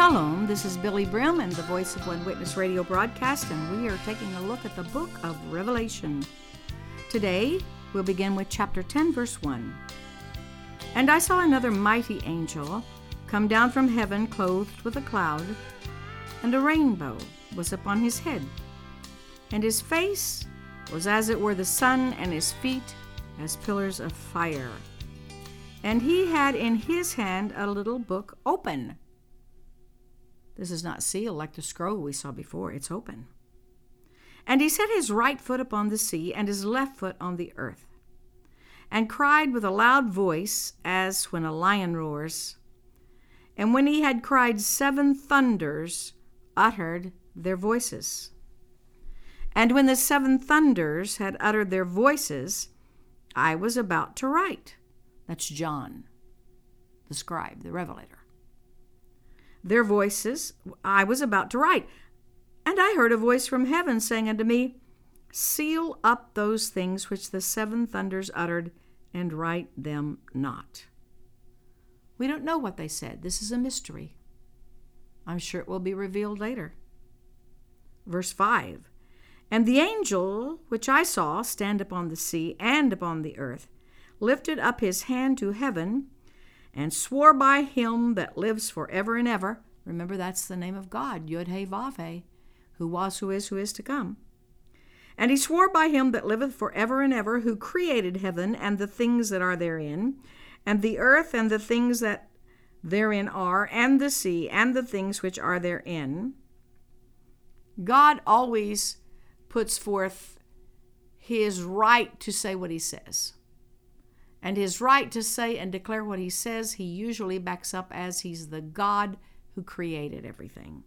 Shalom, this is Billy Brim and the Voice of One Witness radio broadcast, and we are taking a look at the book of Revelation. Today, we'll begin with chapter 10, verse 1. And I saw another mighty angel come down from heaven clothed with a cloud, and a rainbow was upon his head. And his face was as it were the sun, and his feet as pillars of fire. And he had in his hand a little book open. This is not sealed like the scroll we saw before. It's open. And he set his right foot upon the sea and his left foot on the earth, and cried with a loud voice as when a lion roars. And when he had cried, 7 thunders uttered their voices. And when the 7 thunders had uttered their voices, I was about to write. That's John, the scribe, the revelator. Their voices, I was about to write. And I heard a voice from heaven saying unto me, Seal up those things which the 7 thunders uttered, and write them not. We don't know what they said. This is a mystery. I'm sure it will be revealed later. Verse 5. And the angel which I saw stand upon the sea and upon the earth lifted up his hand to heaven, and swore by him that lives forever and ever. Remember, that's the name of God, Yod-Heh-Vav-Heh, who was, who is to come. And he swore by him that liveth forever and ever, who created heaven and the things that are therein, and the earth and the things that therein are, and the sea and the things which are therein. God always puts forth his right to say what he says. And his right to say and declare what he says, he usually backs up as he's the God who created everything.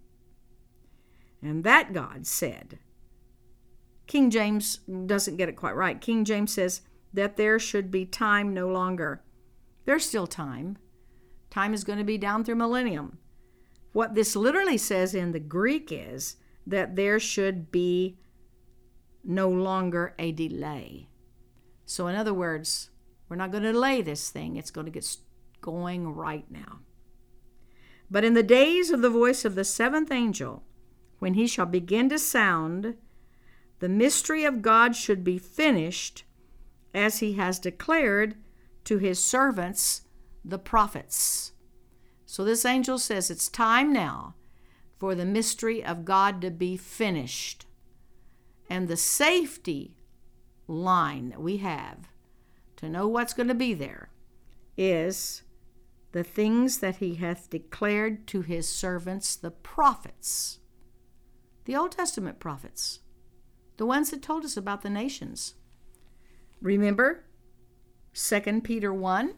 And that God said, King James doesn't get it quite right. King James says that there should be time no longer. There's still time. Time is going to be down through millennium. What this literally says in the Greek is that there should be no longer a delay. So in other words, we're not going to delay this thing. It's going to get going right now. But in the days of the voice of the 7th angel, when he shall begin to sound, the mystery of God should be finished, as he has declared to his servants, the prophets. So this angel says it's time now for the mystery of God to be finished. And the safety line that we have to know what's going to be there is the things that he hath declared to his servants, the prophets, the Old Testament prophets, the ones that told us about the nations. Remember 2 Peter 1,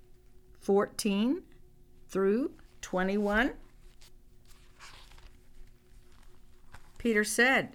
14 through 21. Peter said,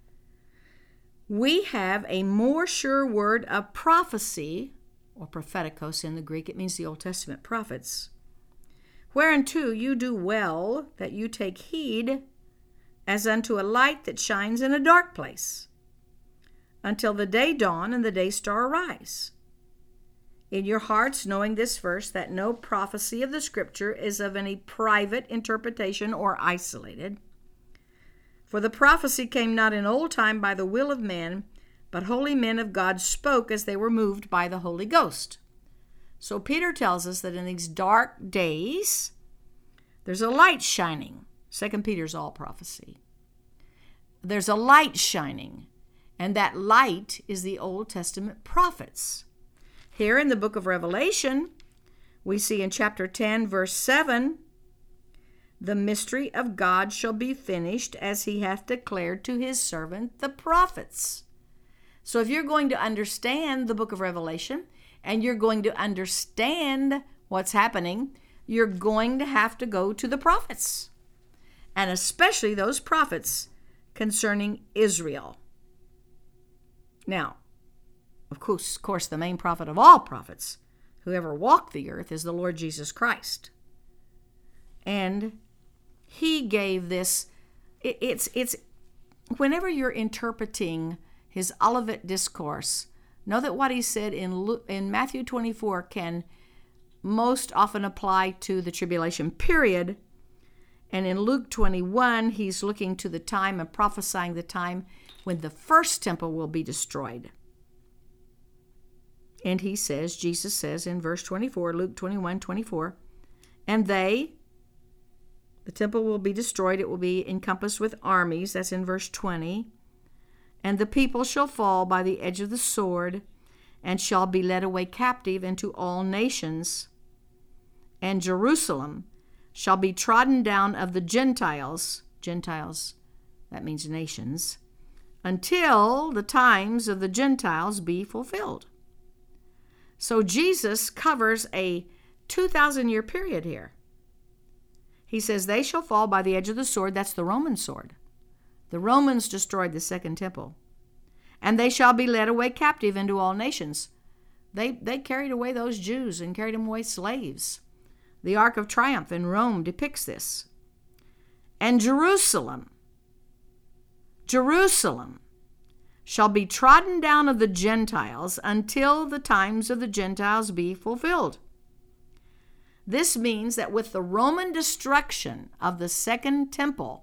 we have a more sure word of prophecy, or propheticos in the Greek, it means the Old Testament prophets, whereunto you do well that you take heed as unto a light that shines in a dark place, until the day dawn and the day star arise. In your hearts, knowing this first, that no prophecy of the Scripture is of any private interpretation or isolated. For the prophecy came not in old time by the will of man, but holy men of God spoke as they were moved by the Holy Ghost. So Peter tells us that in these dark days, there's a light shining. 2 Peter's all prophecy. There's a light shining, and that light is the Old Testament prophets. Here in the book of Revelation, we see in chapter 10, verse 7, the mystery of God shall be finished as he hath declared to his servant, the prophets. So if you're going to understand the book of Revelation and you're going to understand what's happening, you're going to have to go to the prophets, and especially those prophets concerning Israel. Now, of course, the main prophet of all prophets who ever walked the earth is the Lord Jesus Christ. And he gave this, it's whenever you're interpreting his Olivet Discourse, know that what he said in Matthew 24 can most often apply to the tribulation period, And in Luke 21, he's looking to the time and prophesying the time when the first temple will be destroyed. And he says, Jesus says in verse 24, Luke 21:24, and the temple will be destroyed. It will be encompassed with armies. That's in verse 20. And the people shall fall by the edge of the sword, and shall be led away captive into all nations. And Jerusalem shall be trodden down of the Gentiles, that means nations, until the times of the Gentiles be fulfilled. So Jesus covers a 2,000-year period here. He says, they shall fall by the edge of the sword. That's the Roman sword. The Romans destroyed the second temple. And they shall be led away captive into all nations. They carried away those Jews and carried them away slaves. The Ark of Triumph in Rome depicts this. And Jerusalem shall be trodden down of the Gentiles until the times of the Gentiles be fulfilled. This means that with the Roman destruction of the second temple,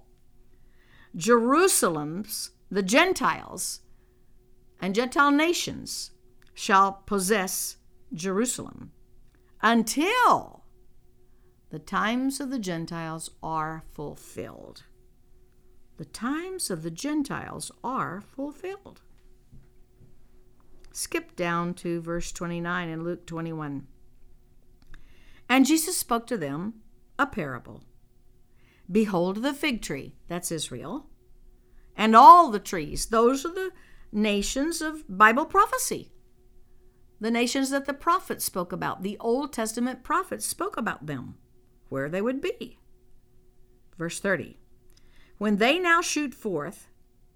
the Gentiles and Gentile nations shall possess Jerusalem until the times of the Gentiles are fulfilled. The times of the Gentiles are fulfilled. Skip down to verse 29 in Luke 21. And Jesus spoke to them a parable. Behold the fig tree, that's Israel, and all the trees. Those are the nations of Bible prophecy. The nations that the prophets spoke about. The Old Testament prophets spoke about them, where they would be. Verse 30. When they now shoot forth,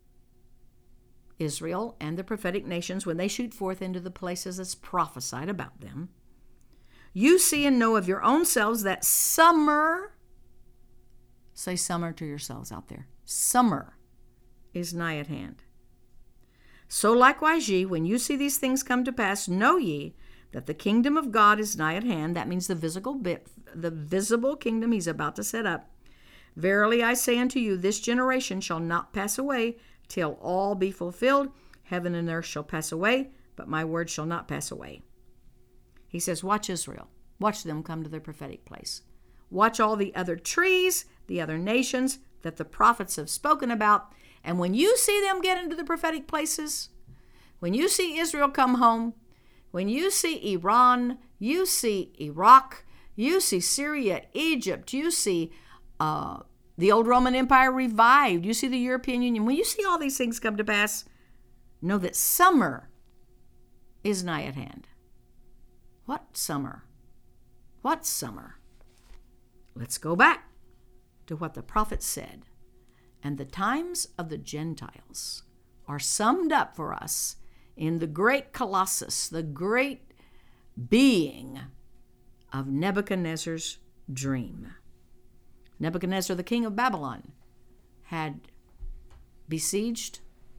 Israel and the prophetic nations, when they shoot forth into the places that's prophesied about them, you see and know of your own selves that summer, say summer to yourselves out there, summer is nigh at hand. So likewise ye, when you see these things come to pass, know ye that the kingdom of God is nigh at hand. That means the visible kingdom he's about to set up. Verily I say unto you, this generation shall not pass away till all be fulfilled. Heaven and earth shall pass away, but my word shall not pass away. He says, watch Israel. Watch them come to their prophetic place. Watch all the other trees, the other nations that the prophets have spoken about. And when you see them get into the prophetic places, when you see Israel come home, when you see Iran, you see Iraq, you see Syria, Egypt, you see the old Roman Empire revived, you see the European Union, when you see all these things come to pass, know that summer is nigh at hand. What summer? What summer? Let's go back to what the prophet said. And the times of the Gentiles are summed up for us in the great Colossus, the great being of Nebuchadnezzar's dream. Nebuchadnezzar, the king of Babylon, had besieged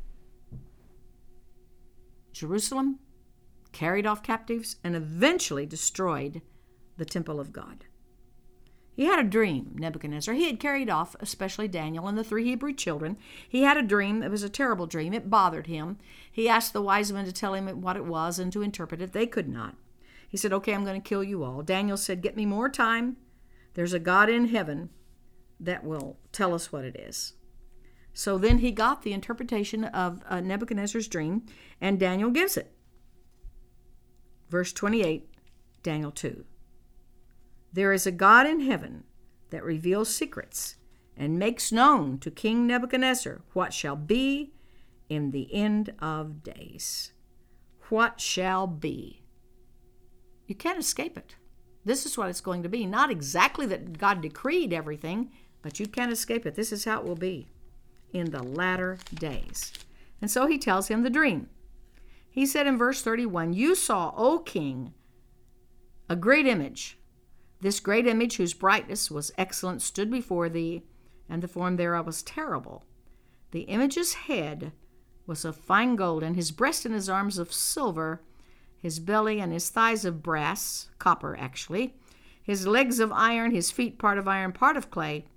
Jerusalem, carried off captives, and eventually destroyed the temple of God. He had a dream, Nebuchadnezzar. He had carried off, especially Daniel and the 3 Hebrew children. He had a dream. It was a terrible dream. It bothered him. He asked the wise men to tell him what it was and to interpret it. They could not. He said, okay, I'm going to kill you all. Daniel said, get me more time. There's a God in heaven that will tell us what it is. So then he got the interpretation of Nebuchadnezzar's dream, and Daniel gives it. Verse 28, Daniel 2. There is a God in heaven that reveals secrets and makes known to King Nebuchadnezzar what shall be in the end of days. What shall be? You can't escape it. This is what it's going to be. Not exactly that God decreed everything, but you can't escape it. This is how it will be in the latter days. And so he tells him the dream. He said in verse 31, you saw, O king, a great image. This great image, whose brightness was excellent, stood before thee, and the form thereof was terrible. The image's head was of fine gold, and his breast and his arms of silver, his belly and his thighs of brass, copper actually, his legs of iron, his feet part of iron, part of clay.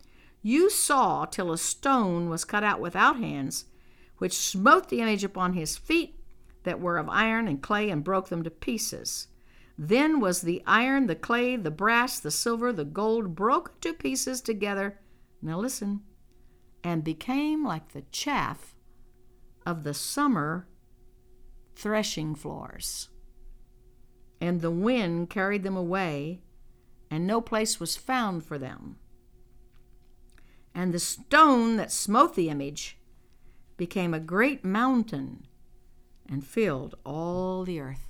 You saw till a stone was cut out without hands, which smote the image upon his feet that were of iron and clay, and broke them to pieces. Then was the iron, the clay, the brass, the silver, the gold broken to pieces together. Now listen. And became like the chaff of the summer threshing floors. And the wind carried them away, and no place was found for them. And the stone that smote the image became a great mountain and filled all the earth.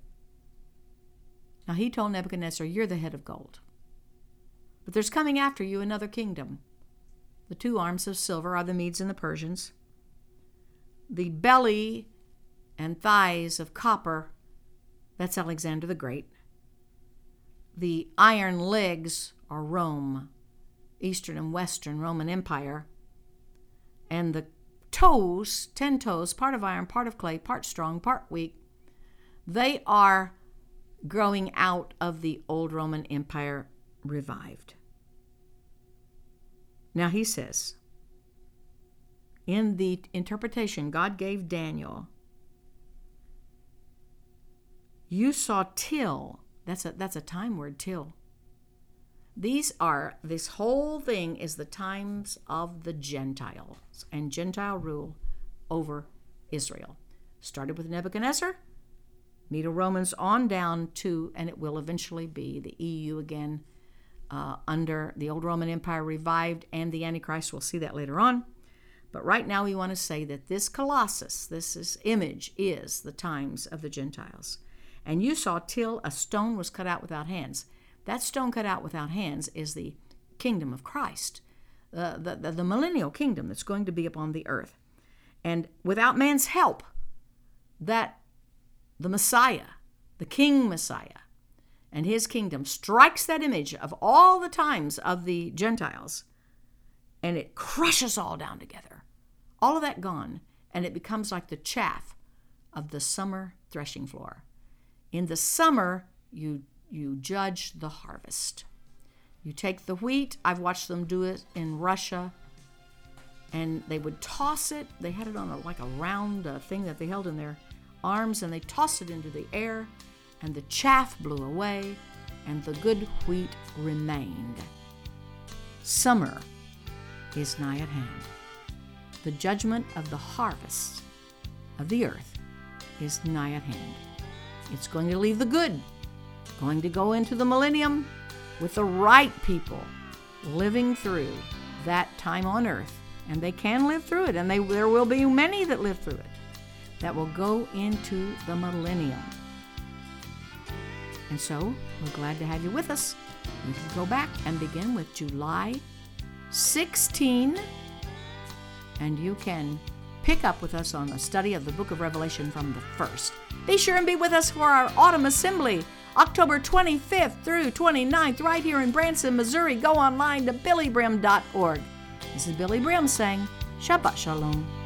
Now he told Nebuchadnezzar, you're the head of gold. But there's coming after you another kingdom. The 2 arms of silver are the Medes and the Persians. The belly and thighs of copper, that's Alexander the Great. The iron legs are Rome, Eastern and Western Roman Empire. And the toes, 10 toes, part of iron, part of clay, part strong, part weak, they are growing out of the old Roman Empire revived. Now he says, in the interpretation God gave Daniel, you saw till, that's a time word, till. This whole thing is the times of the Gentiles and Gentile rule over Israel. Started with Nebuchadnezzar, Medo-Romans on down to, and it will eventually be the EU again, under the old Roman Empire revived and the Antichrist. We'll see that later on. But right now we want to say that this Colossus, image, is the times of the Gentiles. And you saw till a stone was cut out without hands. That stone cut out without hands is the kingdom of Christ, the millennial kingdom that's going to be upon the earth. And without man's help, that the Messiah, the King Messiah, and his kingdom strikes that image of all the times of the Gentiles, and it crushes all down together. All of that gone, and it becomes like the chaff of the summer threshing floor. In the summer, you judge the harvest. You take the wheat. I've watched them do it in Russia, and they would toss it. They had it on a round thing that they held in their arms, and they tossed it into the air, and the chaff blew away, and the good wheat remained. Summer is nigh at hand. The judgment of the harvest of the earth is nigh at hand. It's going to leave the good, going to go into the millennium with the right people living through that time on earth. And they can live through it, and there will be many that live through it, that will go into the millennium. And so, we're glad to have you with us. We can go back and begin with July 16, and you can pick up with us on a study of the book of Revelation from the 1st. Be sure and be with us for our autumn assembly, October 25th through 29th, right here in Branson, Missouri. Go online to billybrim.org. This is Billy Brim saying, Shabbat Shalom.